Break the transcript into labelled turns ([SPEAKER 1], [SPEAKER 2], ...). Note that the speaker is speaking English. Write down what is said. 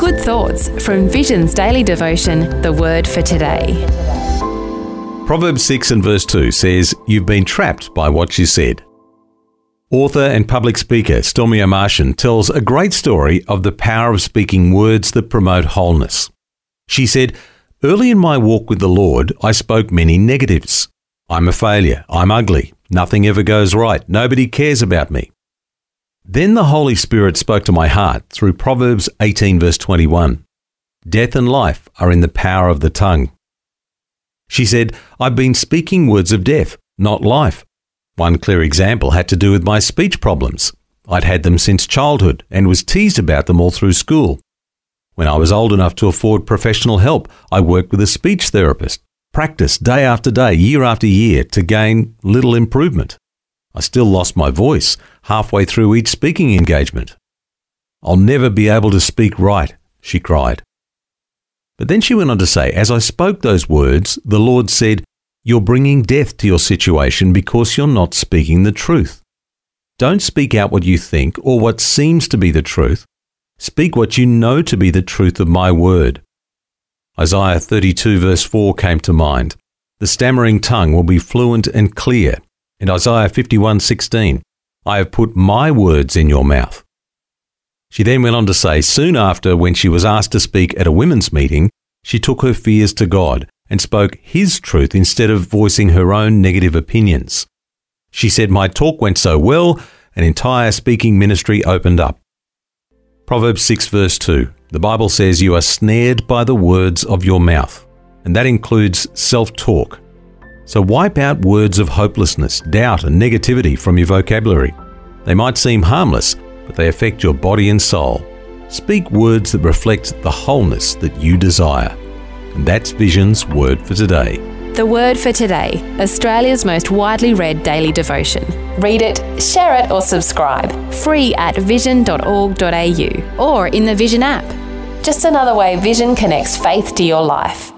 [SPEAKER 1] Good thoughts from Vision's daily devotion, The Word for Today.
[SPEAKER 2] Proverbs 6 and verse 2 says, "You've been trapped by what you said." Author and public speaker Stormie Omartian tells a great story of the power of speaking words that promote wholeness. She said, "Early in my walk with the Lord, I spoke many negatives. I'm a failure. I'm ugly. Nothing ever goes right. Nobody cares about me." Then the Holy Spirit spoke to my heart through Proverbs 18 verse 21. "Death and life are in the power of the tongue." She said, "I've been speaking words of death, not life." One clear example had to do with my speech problems. I'd had them since childhood and was teased about them all through school. When I was old enough to afford professional help, I worked with a speech therapist, practiced day after day, year after year to gain little improvement. I still lost my voice halfway through each speaking engagement. "I'll never be able to speak right," she cried. But then she went on to say, "As I spoke those words, the Lord said, 'You're bringing death to your situation because you're not speaking the truth.' Don't speak out what you think or what seems to be the truth. Speak what you know to be the truth of my word." Isaiah 32 verse 4 came to mind. "The stammering tongue will be fluent and clear." And Isaiah 51:16, "I have put my words in your mouth." She then went on to say, soon after, when she was asked to speak at a women's meeting, she took her fears to God and spoke His truth instead of voicing her own negative opinions. She said, "My talk went so well, an entire speaking ministry opened up." Proverbs 6 verse 2, the Bible says, "You are snared by the words of your mouth," and that includes self-talk. So wipe out words of hopelessness, doubt and negativity from your vocabulary. They might seem harmless, but they affect your body and soul. Speak words that reflect the wholeness that you desire. And that's Vision's Word for Today.
[SPEAKER 1] The Word for Today, Australia's most widely read daily devotion. Read it, share it or subscribe. Free at vision.org.au or in the Vision app. Just another way Vision connects faith to your life.